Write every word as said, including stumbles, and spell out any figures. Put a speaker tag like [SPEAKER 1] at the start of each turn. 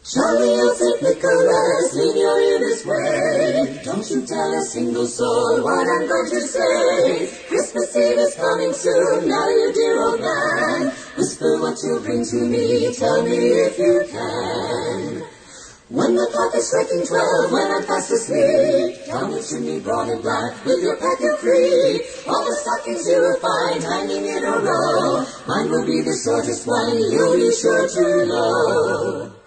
[SPEAKER 1] Charlie or Saint Nicholas, lead your ear this way. Don't you tell a single soul what I'm going to say. Christmas Eve is coming soon, now you dear old man. Whisper what you'll bring to me, tell me if you can. When the clock is striking twelve, when I'm fast asleep, down the chimney broad and black, with your pack of three, all the stockings you will find hanging in a row. Mine will be the shortest one, you'll be sure to know.